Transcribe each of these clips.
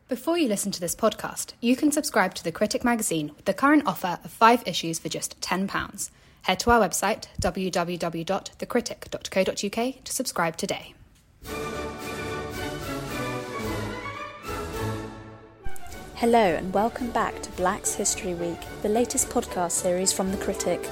Before you listen to this podcast, you can subscribe to The Critic magazine with the current offer of 5 issues for just £10. Head to our website, www.thecritic.co.uk, to subscribe today. Hello and welcome back to Black's History Week, the latest podcast series from The Critic.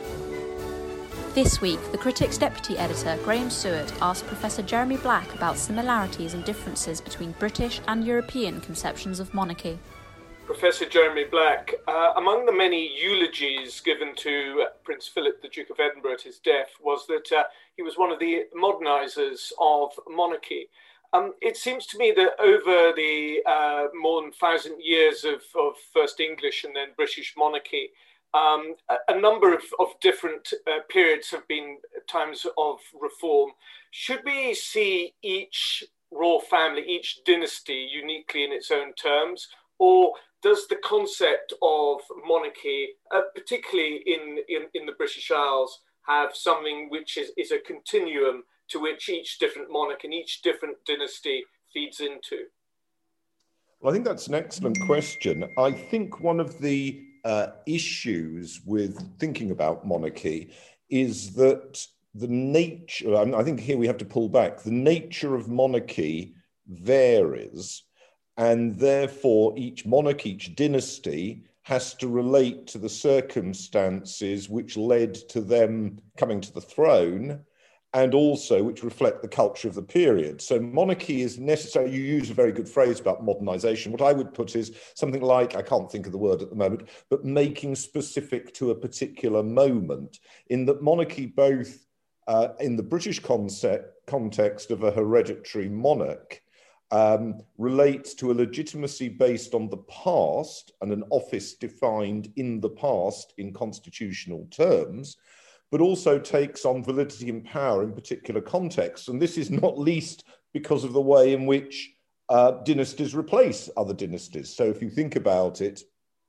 This week, The Critic's deputy editor, Graham Stewart, asked Professor Jeremy Black about similarities and differences between British and European conceptions of monarchy. Professor Jeremy Black, among the many eulogies given to Prince Philip, the Duke of Edinburgh, at his death, was that he was one of the modernisers of monarchy. It seems to me that over the more than 1,000 years of first English and then British monarchy, a number of different periods have been times of reform. Should we see each royal family, each dynasty uniquely in its own terms, or does the concept of monarchy, particularly in the British Isles, have something which is a continuum to which each different monarch and each different dynasty feeds into? Well, I think that's an excellent question. I think one of the issues with thinking about monarchy is that the nature, I think here we have to pull back, the nature of monarchy varies, and therefore each monarch, each dynasty has to relate to the circumstances which led to them coming to the throne, and also which reflect the culture of the period. So monarchy is necessary. You use a very good phrase about modernisation. What I would put is something like, I can't think of the word at the moment, but making specific to a particular moment, in that monarchy, both in the British context of a hereditary monarch, relates to a legitimacy based on the past and an office defined in the past in constitutional terms, but also takes on validity and power in particular contexts. And this is not least because of the way in which dynasties replace other dynasties. So if you think about it,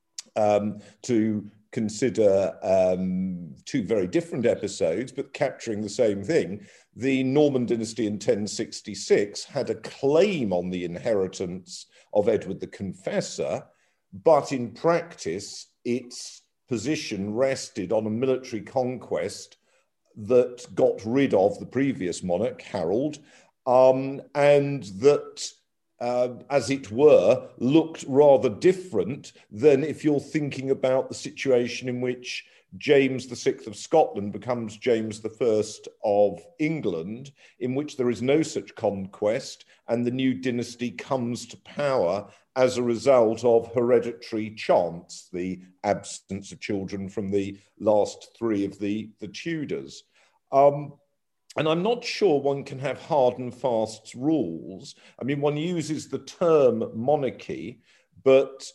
to consider two very different episodes, but capturing the same thing, the Norman dynasty in 1066 had a claim on the inheritance of Edward the Confessor, but in practice, its position rested on a military conquest that got rid of the previous monarch, Harold, and that, as it were, looked rather different than if you're thinking about the situation in which James VI of Scotland becomes James I of England, in which there is no such conquest, and the new dynasty comes to power as a result of hereditary chance, the absence of children from the last three of the Tudors. And I'm not sure one can have hard and fast rules. I mean, one uses the term monarchy, but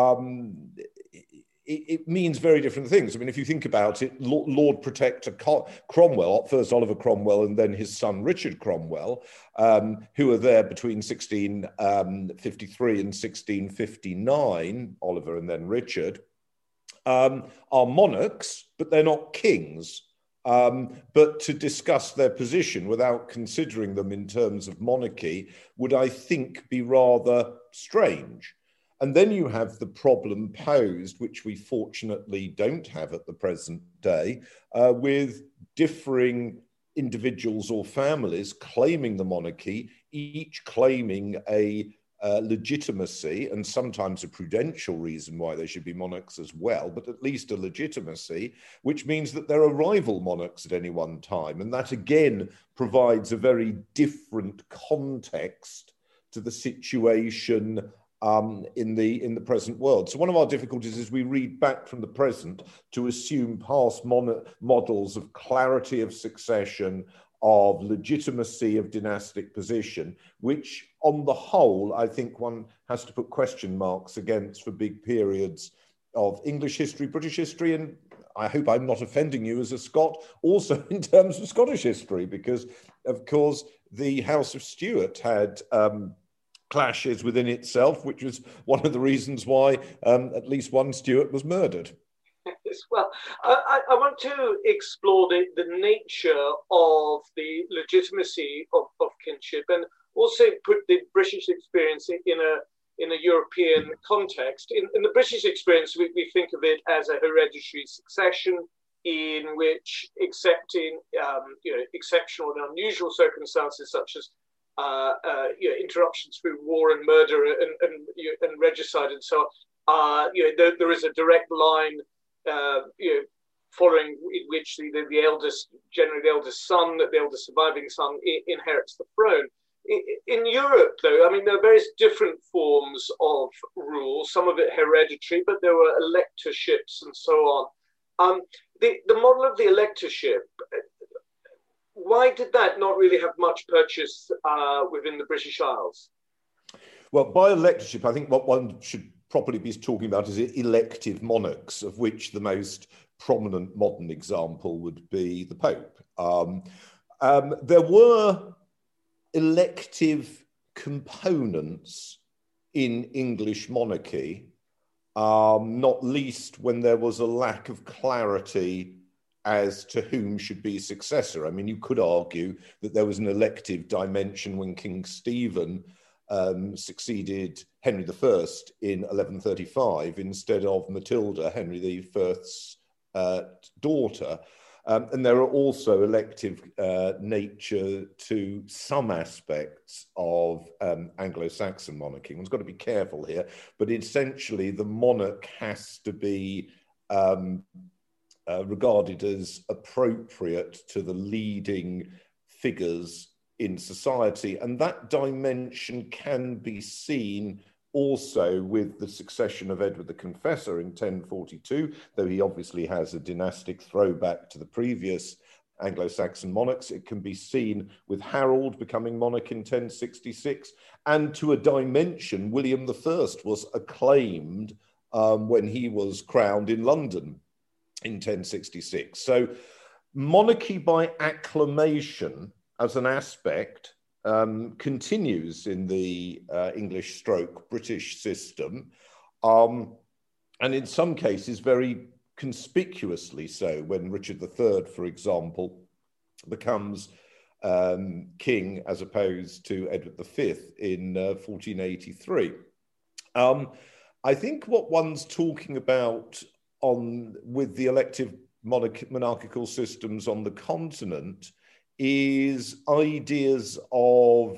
it means very different things. I mean, if you think about it, Lord Protector Cromwell, first Oliver Cromwell and then his son Richard Cromwell, who were there between 1653 and 1659, Oliver and then Richard, are monarchs, but they're not kings. But to discuss their position without considering them in terms of monarchy would, I think, be rather strange. And then you have the problem posed, which we fortunately don't have at the present day, with differing individuals or families claiming the monarchy, each claiming a legitimacy and sometimes a prudential reason why they should be monarchs as well, but at least a legitimacy, which means that there are rival monarchs at any one time. And that again provides a very different context to the situation in the present world. So one of our difficulties is we read back from the present to assume past models of clarity of succession, of legitimacy of dynastic position, which on the whole, I think one has to put question marks against for big periods of English history, British history, and I hope I'm not offending you as a Scot, also in terms of Scottish history, because of course the House of Stuart had clashes within itself, which was one of the reasons why at least one Stuart was murdered. Well, I want to explore the nature of the legitimacy of kinship and also put the British experience in in a European context. In the British experience, we think of it as a hereditary succession in which, except in exceptional and unusual circumstances such as interruptions through war and murder and regicide and so on, there is a direct line, following in which the eldest, generally the eldest son, the eldest surviving son, inherits the throne. In Europe, though, I mean, there are various different forms of rule, some of it hereditary, but there were electorships and so on. The model of the electorship, why did that not really have much purchase within the British Isles? Well, by electorship, I think what one should properly be talking about is elective monarchs, of which the most prominent modern example would be the Pope. There were elective components in English monarchy, not least when there was a lack of clarity as to whom should be successor. I mean, you could argue that there was an elective dimension when King Stephen succeeded Henry I in 1135 instead of Matilda, Henry I's daughter. And there are also elective nature to some aspects of Anglo-Saxon monarchy. One's got to be careful here, but essentially the monarch has to be regarded as appropriate to the leading figures in society. And that dimension can be seen also with the succession of Edward the Confessor in 1042, though he obviously has a dynastic throwback to the previous Anglo-Saxon monarchs. It can be seen with Harold becoming monarch in 1066, and to a dimension, William I was acclaimed when he was crowned in London in 1066. So monarchy by acclamation as an aspect continues in the English stroke British system, and in some cases very conspicuously so, when Richard III, for example, becomes king as opposed to Edward V in 1483. I think what one's talking about with the elective monarchical systems on the continent is ideas of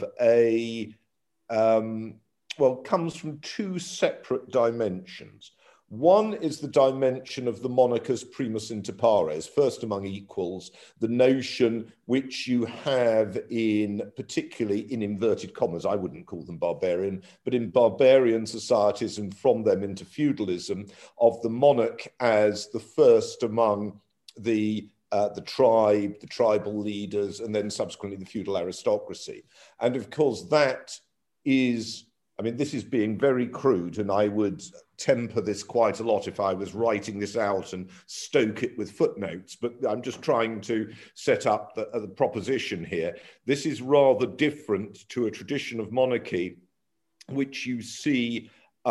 comes from two separate dimensions. One is the dimension of the monarch as primus inter pares, first among equals, the notion which you have particularly in inverted commas, I wouldn't call them barbarian, but in barbarian societies and from them into feudalism, of the monarch as the first among the tribe, the tribal leaders, and then subsequently the feudal aristocracy. And of course that is, I mean, this is being very crude, and I would temper this quite a lot if I was writing this out and stoke it with footnotes, but I'm just trying to set up the proposition here. This is rather different to a tradition of monarchy which you see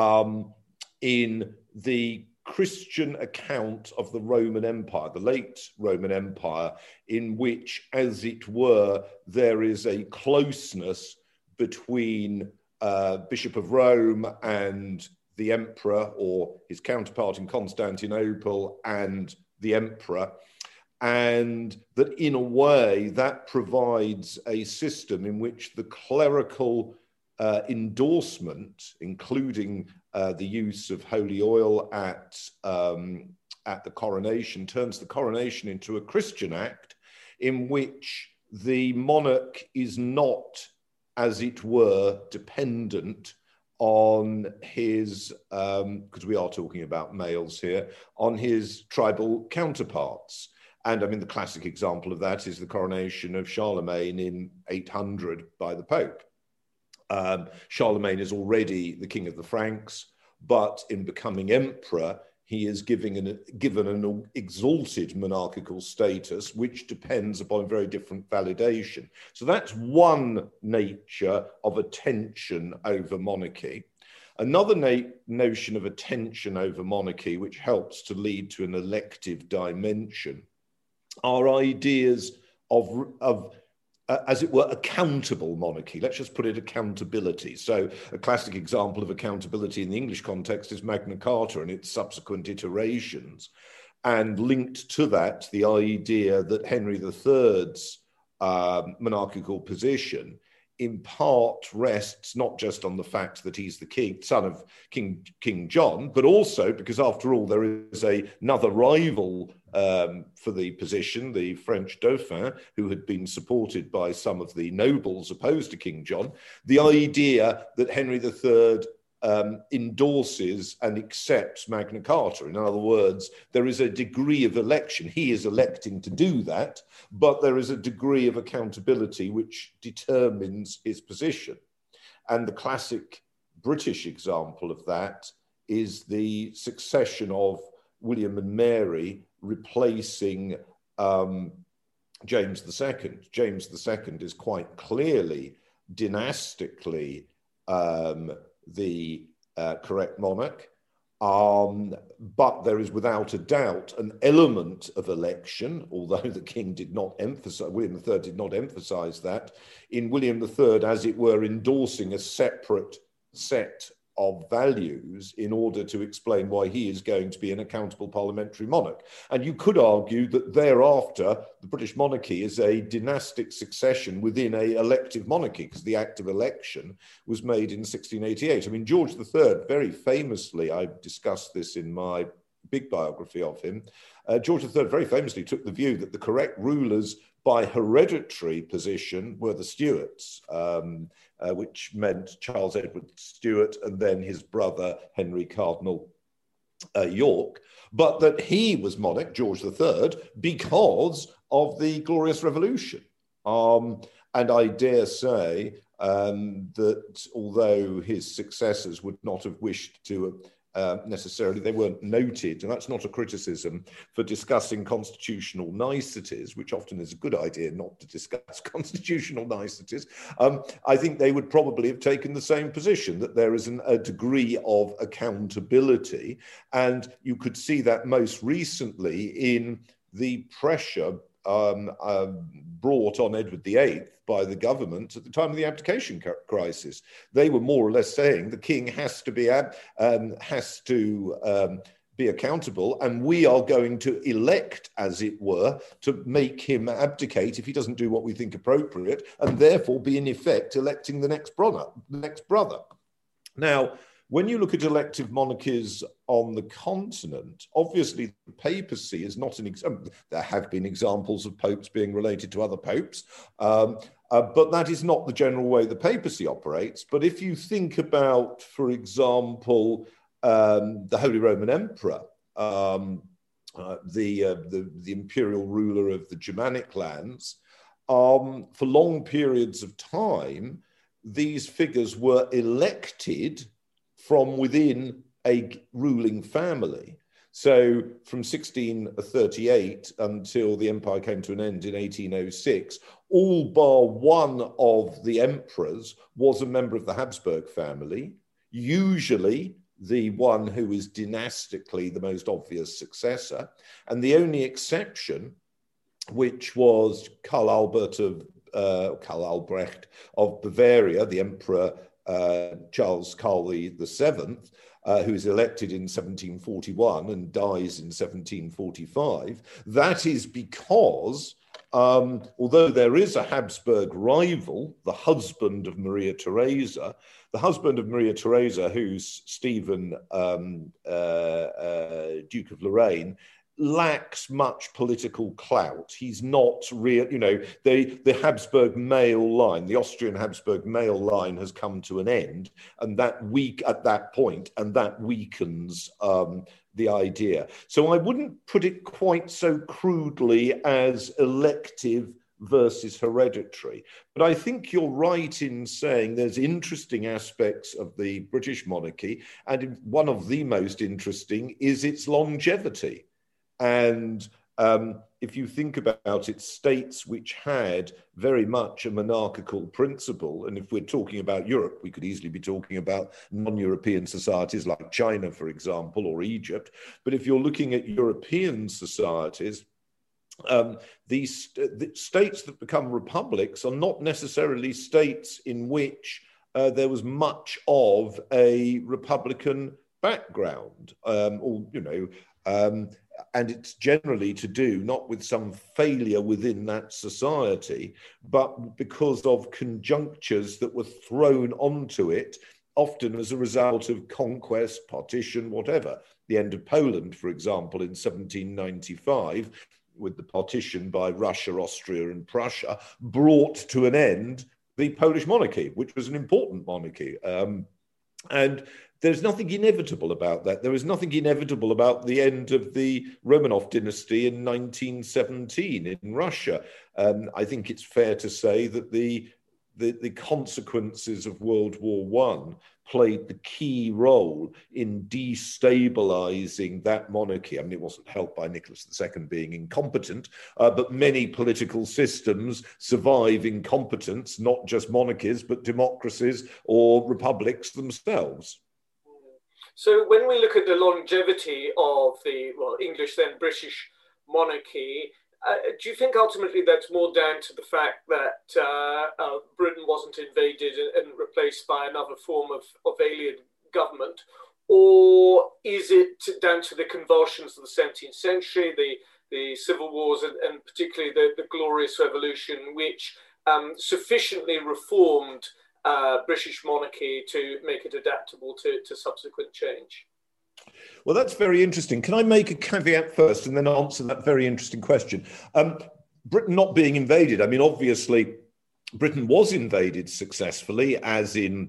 in the Christian account of the Roman Empire, the late Roman Empire, in which, as it were, there is a closeness between Bishop of Rome and the emperor, or his counterpart in Constantinople and the emperor, and that in a way that provides a system in which the clerical endorsement, including the use of holy oil at the coronation, turns the coronation into a Christian act in which the monarch is not, as it were, dependent on his, because we are talking about males here, on his tribal counterparts. And I mean, the classic example of that is the coronation of Charlemagne in 800 by the Pope. Charlemagne is already the king of the Franks, but in becoming emperor, he is given an exalted monarchical status, which depends upon very different validation. So that's one nature of attention over monarchy. Another notion of attention over monarchy, which helps to lead to an elective dimension, are ideas of as it were, accountable monarchy. Let's just put it accountability. So a classic example of accountability in the English context is Magna Carta and its subsequent iterations. And linked to that, the idea that Henry III's monarchical position in part rests not just on the fact that he's the king, son of King John, but also because, after all, there is another rival for the position, the French Dauphin, who had been supported by some of the nobles opposed to King John. The idea that Henry III endorses and accepts Magna Carta. In other words, there is a degree of election. He is electing to do that, but there is a degree of accountability which determines his position. And the classic British example of that is the succession of William and Mary replacing James II. James II is quite clearly dynastically the correct monarch, but there is without a doubt an element of election, although the king did not emphasize, William III did not emphasize that, in William III, as it were, endorsing a separate set of values in order to explain why he is going to be an accountable parliamentary monarch. And you could argue that thereafter, the British monarchy is a dynastic succession within an elective monarchy, because the act of election was made in 1688. I mean, George III, very famously, I discussed this in my big biography of him, George III very famously took the view that the correct rulers by hereditary position were the Stuarts, which meant Charles Edward Stuart and then his brother Henry Cardinal York, but that he was monarch, George III, because of the Glorious Revolution. And I dare say that although his successors would not have wished to necessarily, they weren't noted, and that's not a criticism, for discussing constitutional niceties, which often is a good idea not to discuss constitutional niceties. I think they would probably have taken the same position, that there is a degree of accountability, and you could see that most recently in the pressure brought on Edward VIII by the government at the time of the abdication crisis. They were more or less saying the king has to be accountable, and we are going to elect, as it were, to make him abdicate if he doesn't do what we think appropriate, and therefore be in effect electing the next brother. Now, when you look at elective monarchies on the continent, obviously the papacy is not an example. There have been examples of popes being related to other popes, but that is not the general way the papacy operates. But if you think about, for example, the Holy Roman Emperor, the imperial ruler of the Germanic lands, for long periods of time, these figures were elected from within a ruling family. So from 1638 until the empire came to an end in 1806, all bar one of the emperors was a member of the Habsburg family, usually the one who is dynastically the most obvious successor. And the only exception, which was Karl Albrecht of Bavaria, the emperor Charles Karl VII, who is elected in 1741 and dies in 1745. That is because, although there is a Habsburg rival, the husband of Maria Theresa, who's Stephen, Duke of Lorraine, lacks much political clout. He's not real, the Habsburg male line, the Austrian Habsburg male line has come to an end, and that weakens the idea. So I wouldn't put it quite so crudely as elective versus hereditary. But I think you're right in saying there's interesting aspects of the British monarchy, and one of the most interesting is its longevity. And if you think about it, states which had very much a monarchical principle, and if we're talking about Europe, we could easily be talking about non-European societies like China, for example, or Egypt. But if you're looking at European societies, the states that become republics are not necessarily states in which there was much of a republican background, and it's generally to do not with some failure within that society, but because of conjunctures that were thrown onto it, often as a result of conquest, partition, whatever. The end of Poland, for example, in 1795, with the partition by Russia, Austria, and Prussia, brought to an end the Polish monarchy, which was an important monarchy. And there's nothing inevitable about that. There is nothing inevitable about the end of the Romanov dynasty in 1917 in Russia. I think it's fair to say that the consequences of World War I played the key role in destabilizing that monarchy. I mean, it wasn't helped by Nicholas II being incompetent, but many political systems survive incompetence, not just monarchies, but democracies or republics themselves. So when we look at the longevity of the, English then British monarchy, do you think ultimately that's more down to the fact that Britain wasn't invaded and replaced by another form of alien government? Or is it down to the convulsions of the 17th century, the civil wars, and particularly the Glorious Revolution, which sufficiently reformed British monarchy to make it adaptable to subsequent change? Well, that's very interesting. Can I make a caveat first and then answer that very interesting question? Britain not being invaded, I mean, obviously, Britain was invaded successfully, as in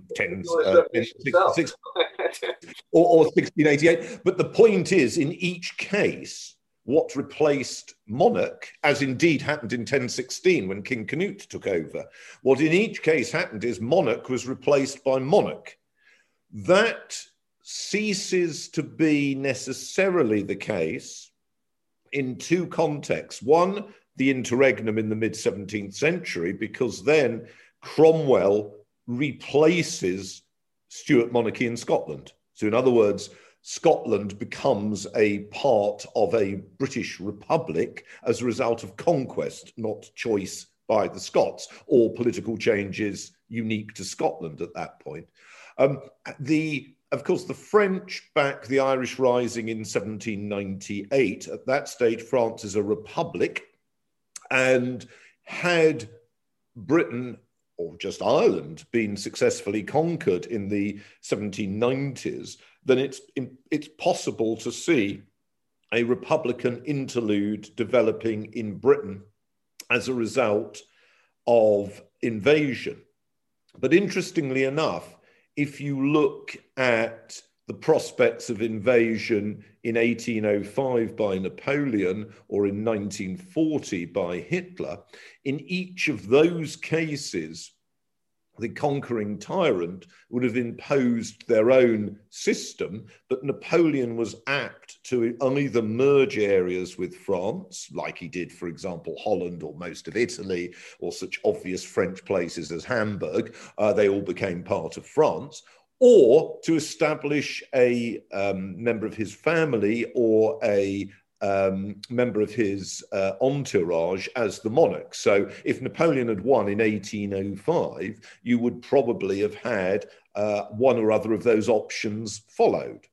1688. But the point is, in each case, what replaced monarch, as indeed happened in 1016 when King Canute took over, what in each case happened is monarch was replaced by monarch. That ceases to be necessarily the case in two contexts. One, the interregnum in the mid-17th century, because then Cromwell replaces Stuart monarchy in Scotland. So in other words, Scotland becomes a part of a British republic as a result of conquest, not choice by the Scots, or political changes unique to Scotland at that point. Of course, the French back the Irish Rising in 1798. At that stage, France is a republic, and had Britain, or just Ireland, been successfully conquered in the 1790s, then it's possible to see a republican interlude developing in Britain as a result of invasion. But interestingly enough, if you look at the prospects of invasion in 1805 by Napoleon or in 1940 by Hitler, in each of those cases, the conquering tyrant would have imposed their own system, but Napoleon was apt to either merge areas with France, like he did, for example, Holland or most of Italy, or such obvious French places as Hamburg. They all became part of France, or to establish a member of his family or a member of his entourage as the monarch. So if Napoleon had won in 1805, you would probably have had one or other of those options followed.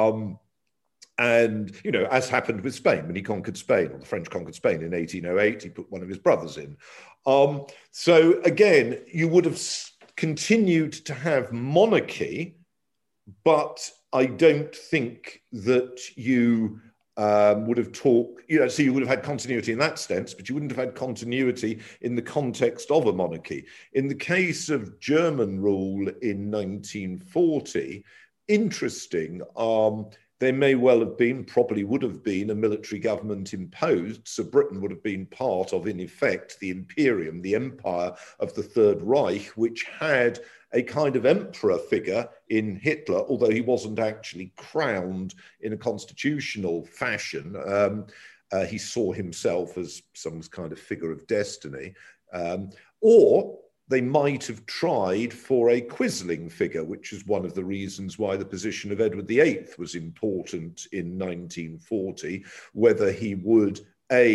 And, you know, as happened with Spain, when he conquered Spain, or the French conquered Spain in 1808, he put one of his brothers in. So again, you would have continued to have monarchy, but I don't think that you would have talked, so you would have had continuity in that sense, but you wouldn't have had continuity in the context of a monarchy. In the case of German rule in 1940, interesting, there may well have been, probably would have been, a military government imposed, so Britain would have been part of, in effect, the Imperium, the empire of the Third Reich, which had a kind of emperor figure in Hitler, although he wasn't actually crowned in a constitutional fashion. He saw himself as some kind of figure of destiny. Or they might have tried for a Quisling figure, which is one of the reasons why the position of Edward VIII was important in 1940, whether he would, A,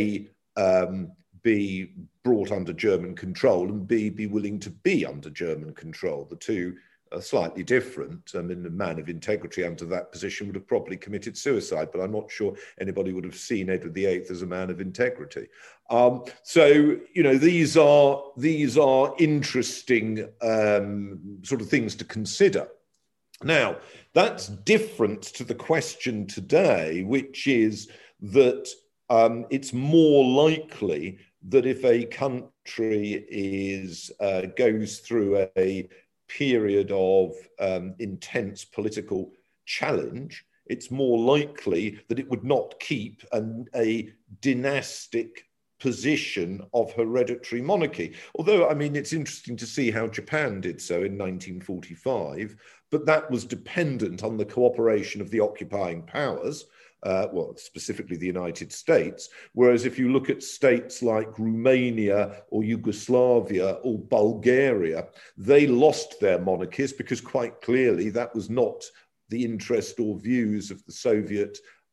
be brought under German control, and B, be willing to be under German control. The two are slightly different. I mean, a man of integrity under that position would have probably committed suicide, but I'm not sure anybody would have seen Edward VIII as a man of integrity. So, you know, these are interesting sort of things to consider. Now, that's different to the question today, which is that it's more likely that if a country goes through a period of intense political challenge, it's more likely that it would not keep a dynastic position of hereditary monarchy. Although, I mean, it's interesting to see how Japan did so in 1945, but that was dependent on the cooperation of the occupying powers, well, specifically the United States. Whereas if you look at states like Romania or Yugoslavia or Bulgaria, they lost their monarchies because quite clearly that was not the interest or views of the Soviet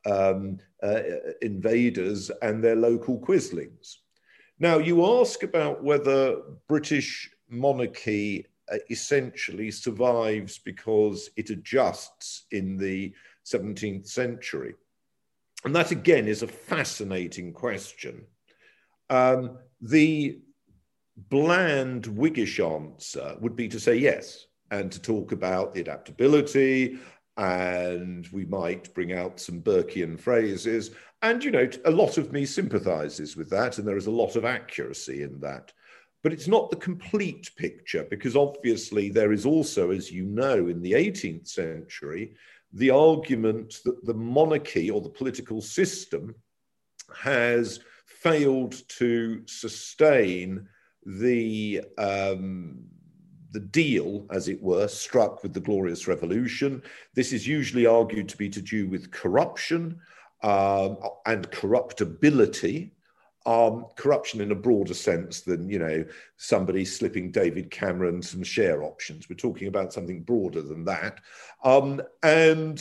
invaders and their local quislings. Now, you ask about whether British monarchy essentially survives because it adjusts in the 17th century. And that, again, is a fascinating question. The bland Whiggish answer would be to say yes, and to talk about the adaptability, and we might bring out some Burkean phrases. And, you know, a lot of me sympathizes with that, and there is a lot of accuracy in that. But it's not the complete picture, because obviously there is also, as you know, in the 18th century, the argument that the monarchy or the political system has failed to sustain the deal, as it were, struck with the Glorious Revolution. This is usually argued to be to do with corruption and corruptibility. Corruption in a broader sense than, you know, somebody slipping David Cameron some share options. We're talking about something broader than that. And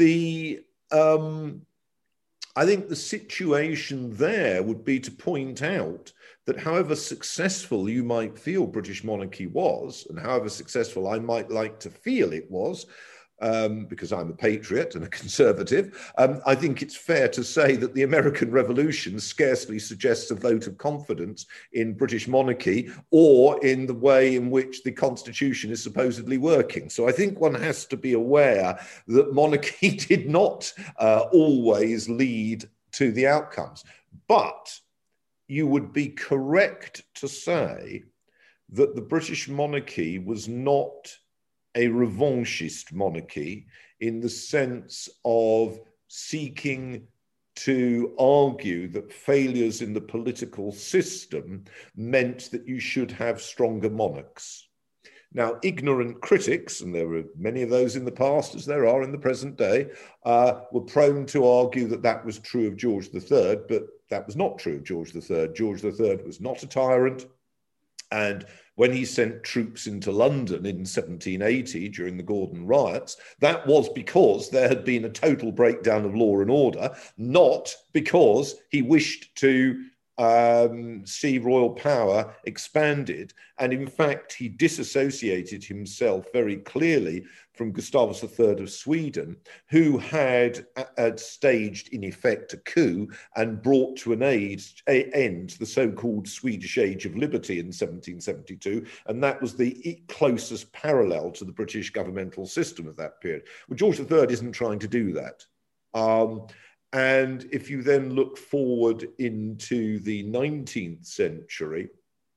I think the situation there would be to point out that however successful you might feel British monarchy was, and however successful I might like to feel it was, because I'm a patriot and a conservative, I think it's fair to say that the American Revolution scarcely suggests a vote of confidence in British monarchy or in the way in which the Constitution is supposedly working. So I think one has to be aware that monarchy did not always lead to the outcomes. But you would be correct to say that the British monarchy was not a revanchist monarchy in the sense of seeking to argue that failures in the political system meant that you should have stronger monarchs. Now, ignorant critics, and there were many of those in the past as there are in the present day, were prone to argue that that was true of George III, but that was not true of George III. George III was not a tyrant. And when he sent troops into London in 1780 during the Gordon riots, that was because there had been a total breakdown of law and order, not because he wished to see royal power expanded. And in fact, he disassociated himself very clearly from Gustavus III of Sweden, who had staged, in effect, a coup and brought to an end the so-called Swedish Age of Liberty in 1772. And that was the closest parallel to the British governmental system of that period. Well, George III isn't trying to do that. And if you then look forward into the 19th century,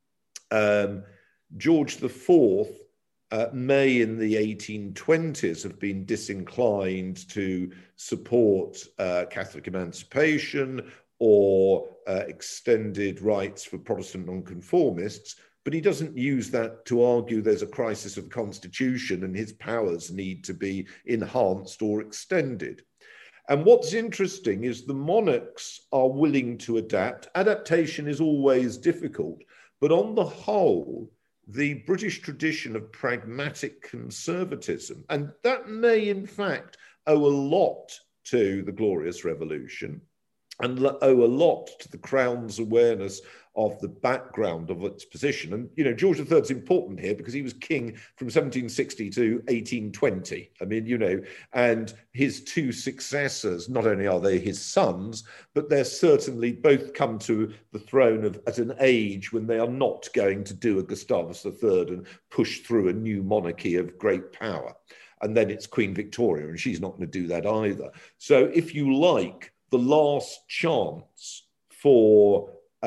George IV may in the 1820s have been disinclined to support Catholic emancipation or extended rights for Protestant nonconformists, but he doesn't use that to argue there's a crisis of the Constitution and his powers need to be enhanced or extended. And what's interesting is the monarchs are willing to adapt. Adaptation is always difficult, but on the whole, the British tradition of pragmatic conservatism, and that may in fact owe a lot to the Glorious Revolution, and owe a lot to the Crown's awareness of the background of its position. And, you know, George III is important here because he was king from 1760 to 1820. I mean, you know, and his two successors, not only are they his sons, but they're certainly both come to the throne at an age when they are not going to do a Gustavus III and push through a new monarchy of great power. And then it's Queen Victoria, and she's not going to do that either. So if you like, the last chance for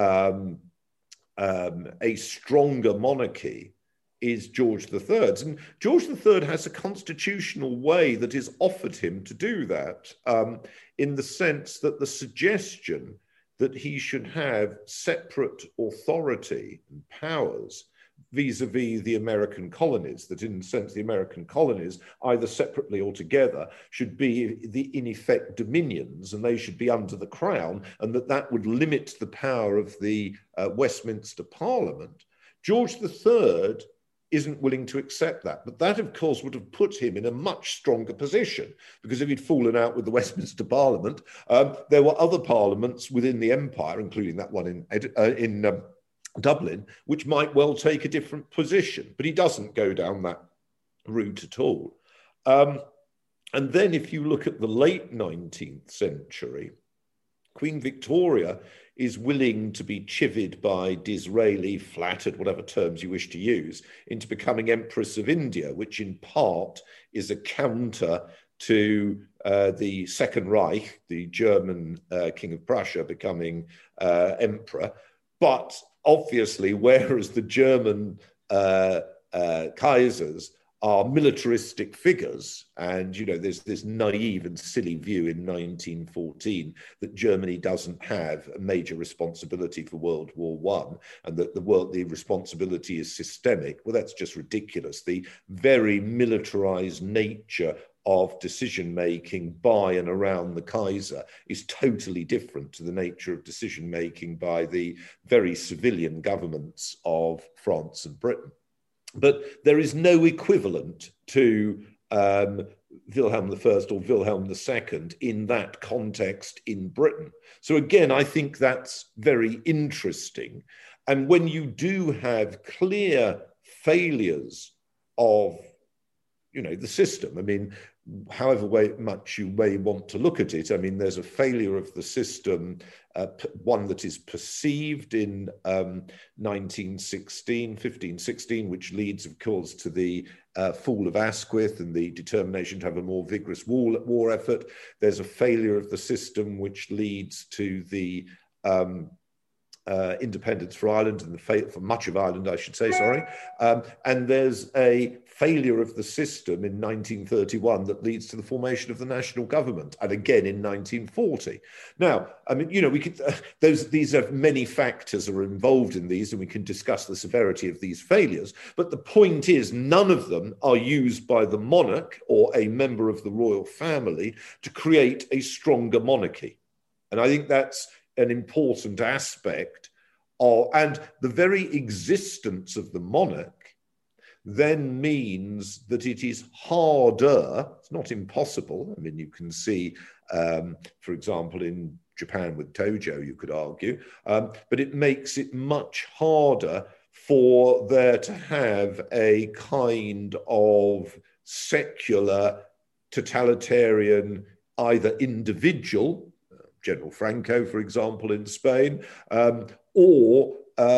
a stronger monarchy is George III's. And George III has a constitutional way that is offered him to do that, in the sense that the suggestion that he should have separate authority and powers vis-a-vis the American colonies, that in a sense the American colonies, either separately or together, should be in effect dominions, and they should be under the crown, and that would limit the power of the Westminster Parliament. George III isn't willing to accept that. But that, of course, would have put him in a much stronger position, because if he'd fallen out with the Westminster Parliament, there were other parliaments within the empire, including that one in Dublin, which might well take a different position. But he doesn't go down that route at all. And then if you look at the late 19th century, Queen Victoria is willing to be chivied by Disraeli, flattered, whatever terms you wish to use, into becoming Empress of India, which in part is a counter to the Second Reich, the German King of Prussia becoming emperor. But obviously, whereas the German Kaisers are militaristic figures, and, you know, there's this naive and silly view in 1914 that Germany doesn't have a major responsibility for World War I, and that the responsibility is systemic. Well, that's just ridiculous. The very militarized nature of decision-making by and around the Kaiser is totally different to the nature of decision-making by the very civilian governments of France and Britain. But there is no equivalent to Wilhelm I or Wilhelm II in that context in Britain. So again, I think that's very interesting. And when you do have clear failures of, you know, the system, I mean, however much you may want to look at it, I mean, there's a failure of the system, one that is perceived in 1516, which leads, of course, to the fall of Asquith and the determination to have a more vigorous war effort. There's a failure of the system which leads to the independence for Ireland and for much of Ireland, I should say, sorry. And there's a failure of the system in 1931 that leads to the formation of the national government, and again in 1940. Now, I mean, you know, we could these are many factors are involved in these, and we can discuss the severity of these failures. But the point is, none of them are used by the monarch or a member of the royal family to create a stronger monarchy, and I think that's an important aspect of, and the very existence of the monarch then means that it is harder, it's not impossible. I mean, you can see, for example, in Japan with Tojo, you could argue, but it makes it much harder for there to have a kind of secular, totalitarian, either individual, General Franco, for example, in Spain, or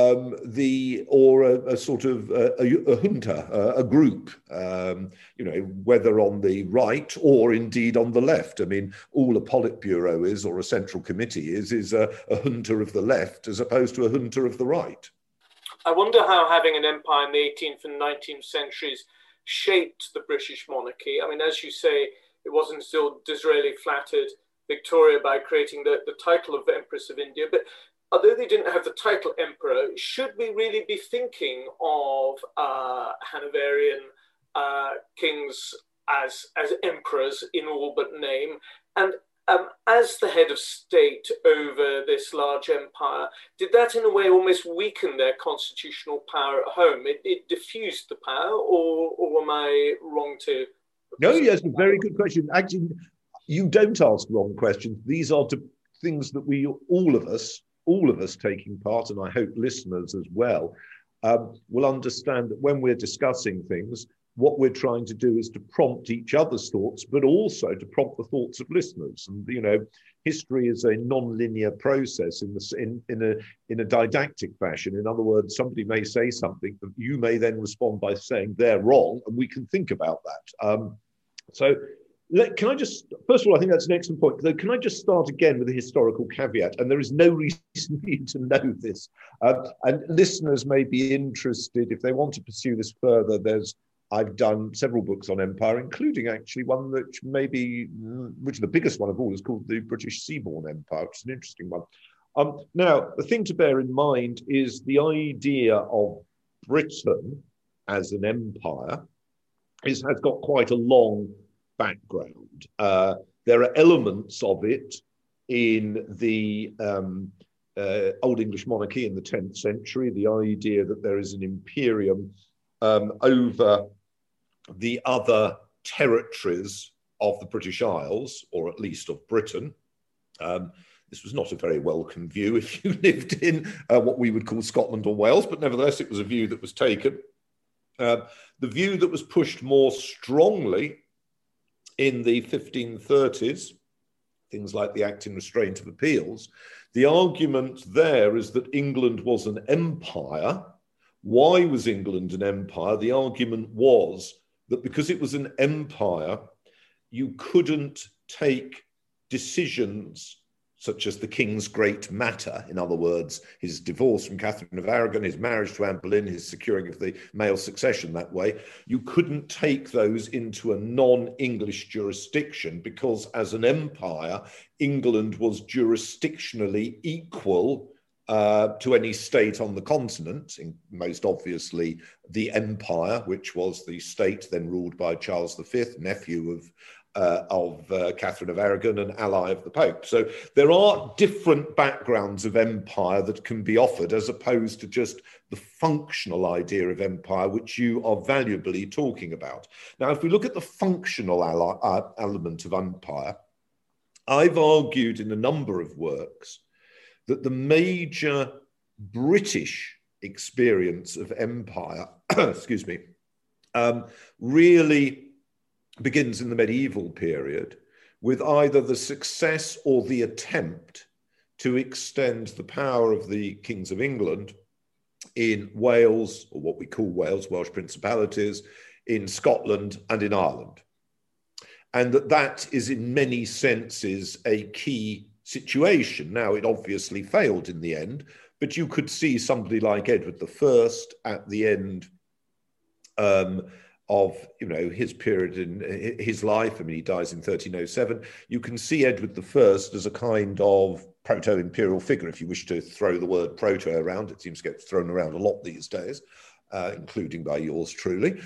a sort of a junta, a group, you know, whether on the right or indeed on the left. I mean, all a Politburo is, or a central committee is a junta of the left as opposed to a junta of the right. I wonder how having an empire in the 18th and 19th centuries shaped the British monarchy. I mean, as you say, it wasn't until Disraeli flattered Victoria by creating the title of Empress of India. But although they didn't have the title emperor, should we really be thinking of Hanoverian kings as emperors in all but name? And as the head of state over this large empire, did that in a way almost weaken their constitutional power at home? It diffused the power, or am I wrong to? No, yes, a very good question. Actually, you don't ask wrong questions. These are things that we, all of us taking part, and I hope listeners as well, will understand that when we're discussing things, what we're trying to do is to prompt each other's thoughts, but also to prompt the thoughts of listeners. And, you know, history is a non-linear process in a didactic fashion. In other words, somebody may say something that you may then respond by saying they're wrong, and we can think about that. Can I just, first of all, I think that's an excellent point. Though, can I just start again with a historical caveat? And there is no reason for you to know this. And listeners may be interested, if they want to pursue this further, I've done several books on empire, including actually one which the biggest one of all is called the British Seaborne Empire, which is an interesting one. Now, the thing to bear in mind is the idea of Britain as an empire has got quite a long background. There are elements of it in the Old English monarchy in the 10th century, the idea that there is an imperium over the other territories of the British Isles, or at least of Britain. This was not a very welcome view if you lived in what we would call Scotland or Wales, but nevertheless, it was a view that was taken. The view that was pushed more strongly in the 1530s, things like the Act in Restraint of Appeals, the argument there is that England was an empire. Why was England an empire? The argument was that because it was an empire, you couldn't take decisions such as the King's Great Matter, in other words, his divorce from Catherine of Aragon, his marriage to Anne Boleyn, his securing of the male succession that way. You couldn't take those into a non-English jurisdiction because as an empire, England was jurisdictionally equal to any state on the continent, most obviously the Empire, which was the state then ruled by Charles V, nephew of Catherine of Aragon, an ally of the Pope. So there are different backgrounds of empire that can be offered as opposed to just the functional idea of empire, which you are valuably talking about. Now, if we look at the functional element of empire, I've argued in a number of works that the major British experience of empire, excuse me, really begins in the medieval period with either the success or the attempt to extend the power of the kings of England in Wales, or what we call Wales, Welsh principalities, in Scotland and in Ireland. And that is in many senses a key situation. Now, it obviously failed in the end, but you could see somebody like Edward I at the end of his period in his life. I mean, he dies in 1307. You can see Edward I as a kind of proto-imperial figure, if you wish to throw the word proto around. It seems to get thrown around a lot these days, including by yours truly.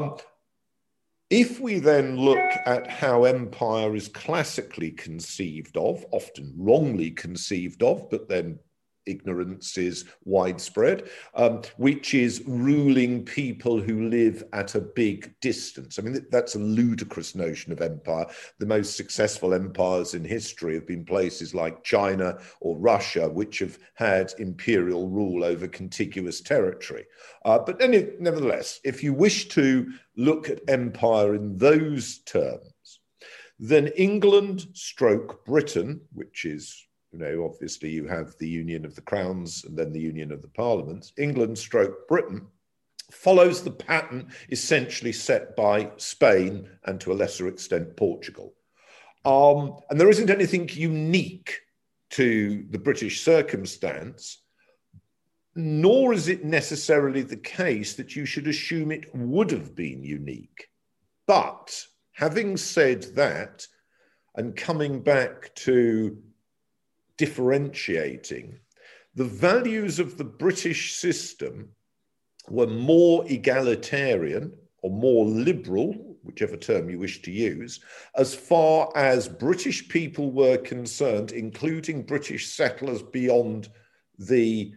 If we then look at how empire is classically conceived of, often wrongly conceived of, but then ignorance is widespread, which is ruling people who live at a big distance. I mean, that's a ludicrous notion of empire. The most successful empires in history have been places like China or Russia, which have had imperial rule over contiguous territory. But nevertheless, if you wish to look at empire in those terms, then England / Britain, which is, obviously you have the union of the crowns and then the union of the parliaments, England / Britain follows the pattern essentially set by Spain and to a lesser extent Portugal. And there isn't anything unique to the British circumstance, nor is it necessarily the case that you should assume it would have been unique. But having said that, and coming back to differentiating, the values of the British system were more egalitarian or more liberal, whichever term you wish to use, as far as British people were concerned, including British settlers beyond the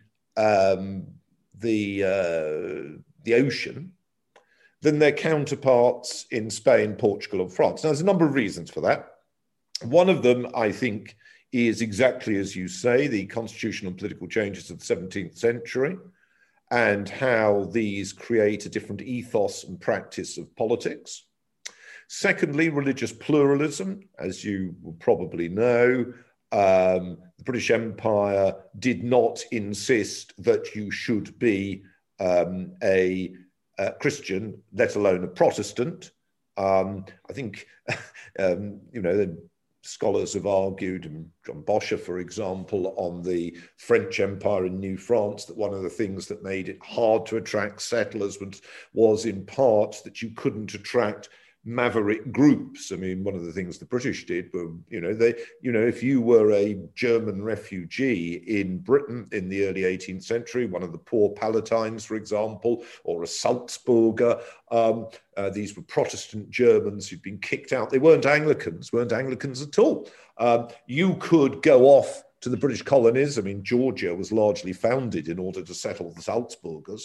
ocean, than their counterparts in Spain, Portugal, and France. Now, there's a number of reasons for that. One of them, I think, is exactly as you say, the constitutional and political changes of the 17th century and how these create a different ethos and practice of politics. Secondly, religious pluralism. As you will probably know, the British Empire did not insist that you should be a Christian, let alone a Protestant. I think, scholars have argued, and John Boscher, for example, on the French Empire in New France, that one of the things that made it hard to attract settlers was in part that you couldn't attract maverick groups. I mean, one of the things the British did were, if you were a German refugee in Britain in the early 18th century, one of the poor Palatines, for example, or a Salzburger, these were Protestant Germans who'd been kicked out. They weren't Anglicans at all. You could go off to the British colonies. I mean, Georgia was largely founded in order to settle the Salzburgers.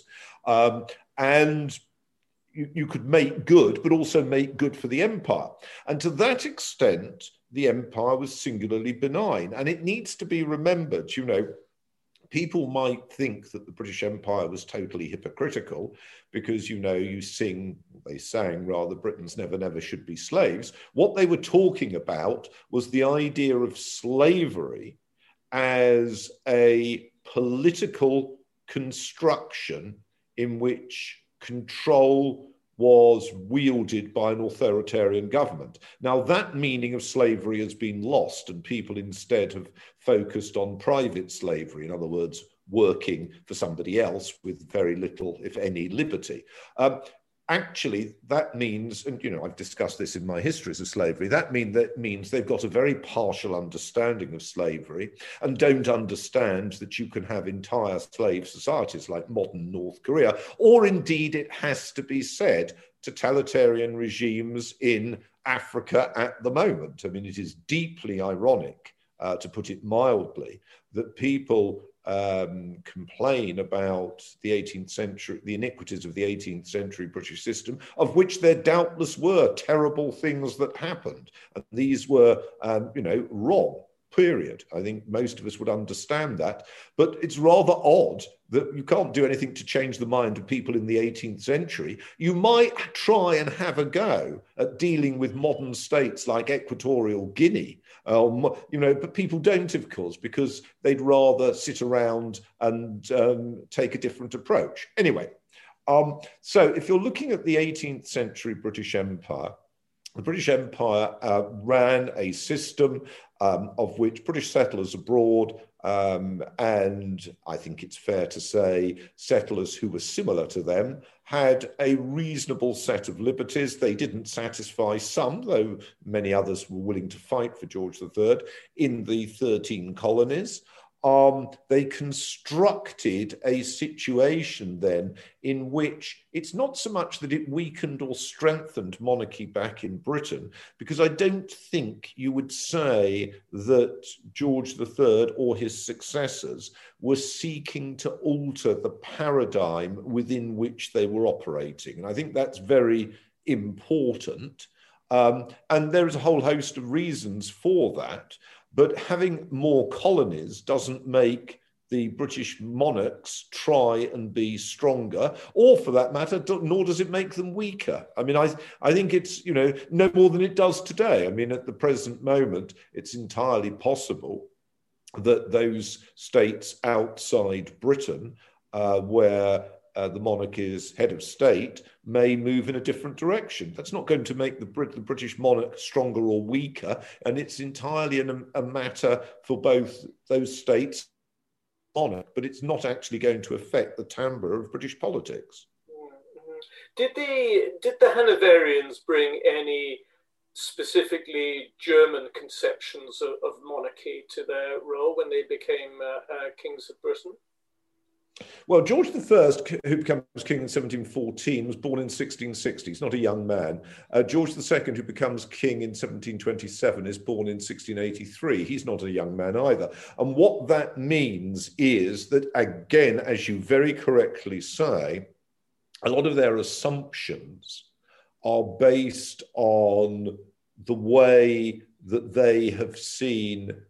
And you could make good, but also make good for the empire. And to that extent, the empire was singularly benign. And it needs to be remembered, people might think that the British Empire was totally hypocritical because, they sang rather, Britons never, never should be slaves. What they were talking about was the idea of slavery as a political construction in which control was wielded by an authoritarian government. Now, that meaning of slavery has been lost, and people instead have focused on private slavery, in other words, working for somebody else with very little, if any, liberty. Actually, that means, and I've discussed this in my histories of slavery, that means they've got a very partial understanding of slavery and don't understand that you can have entire slave societies like modern North Korea, or indeed, it has to be said, totalitarian regimes in Africa at the moment. I mean, it is deeply ironic, to put it mildly, that people complain about the 18th century, the iniquities of the 18th century British system, of which there doubtless were terrible things that happened. And these were, wrong, period. I think most of us would understand that. But it's rather odd that you can't do anything to change the mind of people in the 18th century. You might try and have a go at dealing with modern states like Equatorial Guinea, but people don't, of course, because they'd rather sit around and take a different approach. Anyway, so if you're looking at the 18th century British Empire, the British Empire ran a system of which British settlers abroad, and I think it's fair to say settlers who were similar to them, had a reasonable set of liberties. They didn't satisfy some, though many others were willing to fight for George III in the 13 colonies. They constructed a situation then in which it's not so much that it weakened or strengthened monarchy back in Britain, because I don't think you would say that George III or his successors were seeking to alter the paradigm within which they were operating. And I think that's very important. And there's a whole host of reasons for that. But having more colonies doesn't make the British monarchs try and be stronger, or for that matter, nor does it make them weaker. I mean, I think it's, no more than it does today. I mean, at the present moment, it's entirely possible that those states outside Britain, where the monarch is head of state, may move in a different direction. That's not going to make the British monarch stronger or weaker, and it's entirely a matter for both those states monarch, but it's not actually going to affect the timbre of British politics. Did the Hanoverians bring any specifically German conceptions of monarchy to their role when they became kings of Britain? Well, George I, who becomes king in 1714, was born in 1660. He's not a young man. George II, who becomes king in 1727, is born in 1683. He's not a young man either. And what that means is that, again, as you very correctly say, a lot of their assumptions are based on the way that they have seen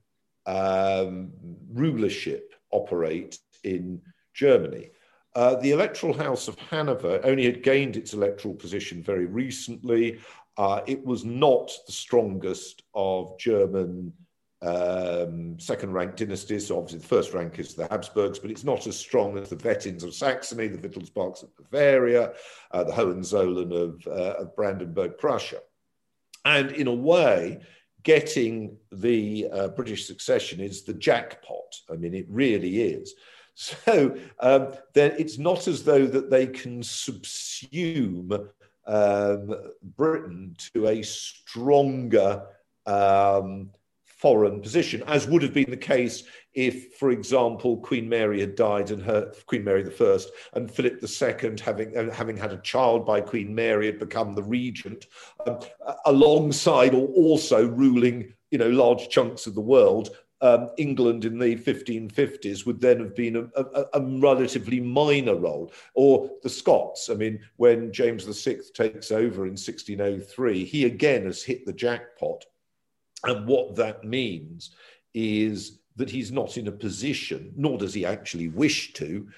rulership operate in Germany. The Electoral House of Hanover only had gained its electoral position very recently. It was not the strongest of German second-rank dynasties. So obviously, the first rank is the Habsburgs, but it's not as strong as the Wettins of Saxony, the Wittelsbachs of Bavaria, the Hohenzollern of Brandenburg, Prussia. And in a way, getting the British succession is the jackpot. I mean, it really is. So then it's not as though that they can subsume Britain to a stronger foreign position, as would have been the case if, for example, Queen Mary had died and Queen Mary I and Philip II, having had a child by Queen Mary, had become the regent, alongside or also ruling, large chunks of the world. England in the 1550s would then have been a relatively minor role. Or the Scots, I mean, when James VI takes over in 1603, he again has hit the jackpot. And what that means is that he's not in a position, nor does he actually wish to,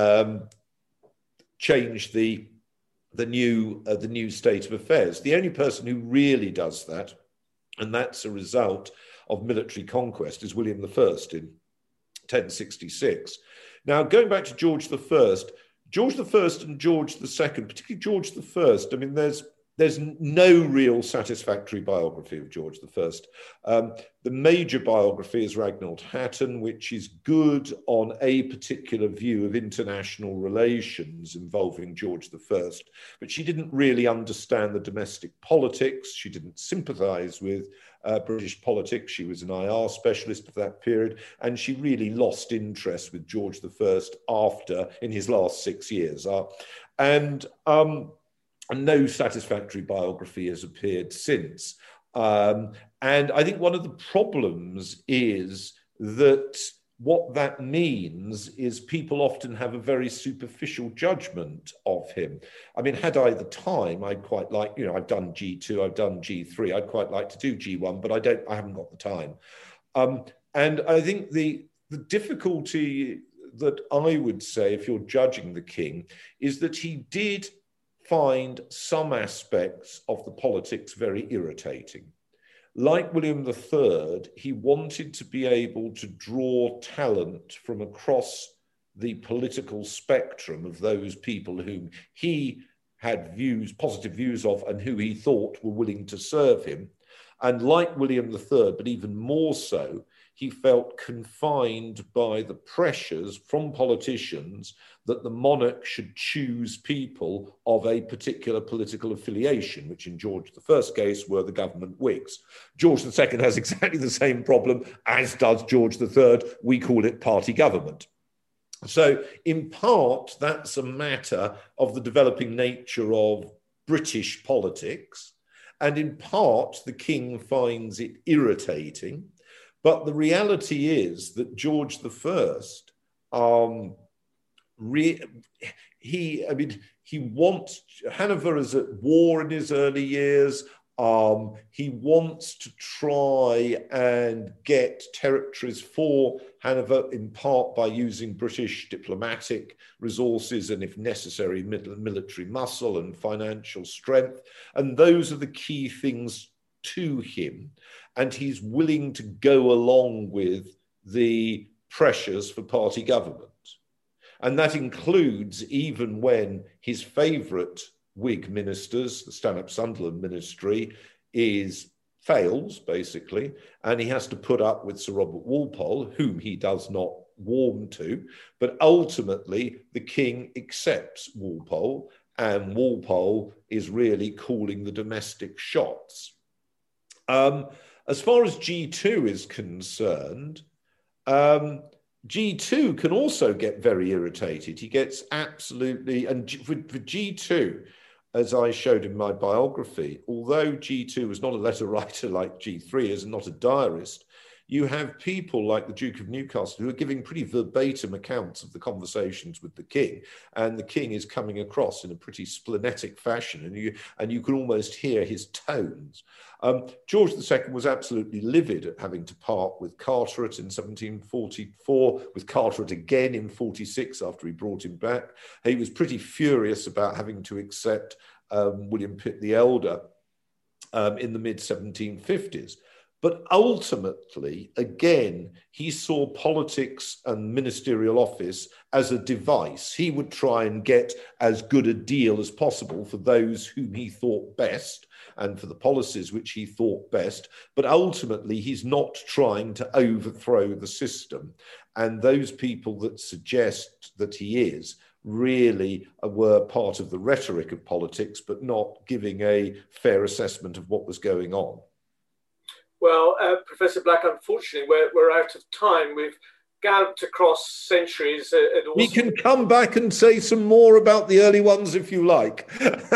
change the new state of affairs. The only person who really does that, and that's a result of military conquest, is William I in 1066. Now, going back to George I and George II, particularly George I, I mean, there's no real satisfactory biography of George I. The major biography is Ragnhild Hatton, which is good on a particular view of international relations involving George I. But she didn't really understand the domestic politics. She didn't sympathise with British politics. She was an IR specialist of that period, and she really lost interest with George I in his last 6 years. And no satisfactory biography has appeared since. And I think one of the problems is that what that means is people often have a very superficial judgment of him. I mean, had I the time, I'd quite like, I've done G2, I've done G3, I'd quite like to do G1, but I haven't got the time. And I think the difficulty that I would say, if you're judging the king, is that he did find some aspects of the politics very irritating. Like William III, he wanted to be able to draw talent from across the political spectrum of those people whom he had positive views of, and who he thought were willing to serve him. And like William III, but even more so, he felt confined by the pressures from politicians that the monarch should choose people of a particular political affiliation, which in George I's case were the government Whigs. George II has exactly the same problem, as does George III. We call it party government. So in part, that's a matter of the developing nature of British politics. And in part, the king finds it irritating. But the reality is that George I, he wants, Hanover is at war in his early years. He wants to try and get territories for Hanover, in part by using British diplomatic resources and, if necessary, military muscle and financial strength. And those are the key things to him. And he's willing to go along with the pressures for party government. And that includes even when his favourite Whig ministers, the Stanhope-Sunderland ministry, fails, basically, and he has to put up with Sir Robert Walpole, whom he does not warm to, but ultimately the king accepts Walpole, and Walpole is really calling the domestic shots. As far as G2 is concerned, G2 can also get very irritated. He gets absolutely, and for G2, as I showed in my biography, although G2 was not a letter writer like G3 is, and not a diarist, you have people like the Duke of Newcastle who are giving pretty verbatim accounts of the conversations with the king, and the king is coming across in a pretty splenetic fashion, and you can almost hear his tones. George II was absolutely livid at having to part with Carteret in 1744, with Carteret again in 46 after he brought him back. He was pretty furious about having to accept William Pitt the Elder in the mid-1750s. But ultimately, again, he saw politics and ministerial office as a device. He would try and get as good a deal as possible for those whom he thought best and for the policies which he thought best. But ultimately, he's not trying to overthrow the system. And those people that suggest that he is really were part of the rhetoric of politics, but not giving a fair assessment of what was going on. Well, Professor Black, unfortunately, we're out of time. We've galloped across centuries. We can come back and say some more about the early ones if you like.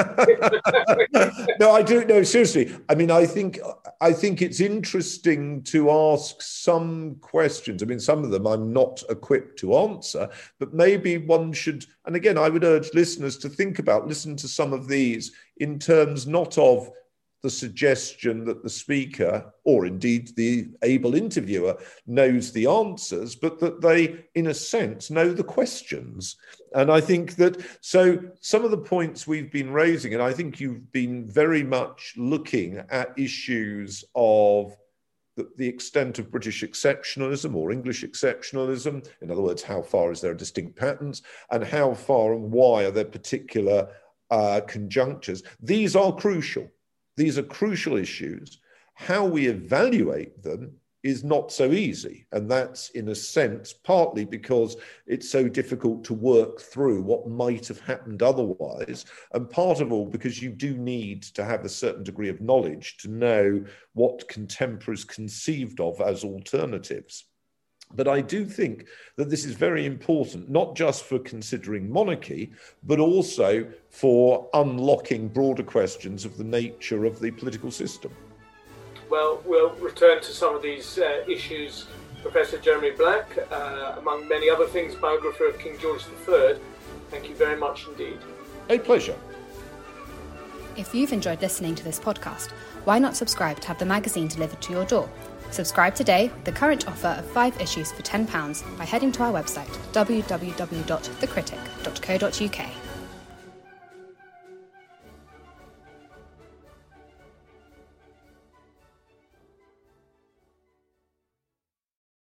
No, I do. No, seriously. I mean, I think it's interesting to ask some questions. I mean, some of them I'm not equipped to answer, but maybe one should. And again, I would urge listeners to listen to some of these in terms not of the suggestion that the speaker, or indeed the able interviewer, knows the answers, but that they, in a sense, know the questions. And I think that, so some of the points we've been raising, and I think you've been very much looking at issues of the extent of British exceptionalism or English exceptionalism. In other words, how far is there distinct patterns, and how far and why are there particular conjunctures? These are crucial. These are crucial issues. How we evaluate them is not so easy. And that's, in a sense, partly because it's so difficult to work through what might have happened otherwise, and part of all because you do need to have a certain degree of knowledge to know what contemporaries conceived of as alternatives. But I do think that this is very important, not just for considering monarchy, but also for unlocking broader questions of the nature of the political system. Well, we'll return to some of these issues. Professor Jeremy Black, among many other things, biographer of King George III. Thank you very much indeed. A pleasure. If you've enjoyed listening to this podcast, why not subscribe to have the magazine delivered to your door? Subscribe today with the current offer of 5 issues for £10 by heading to our website www.thecritic.co.uk.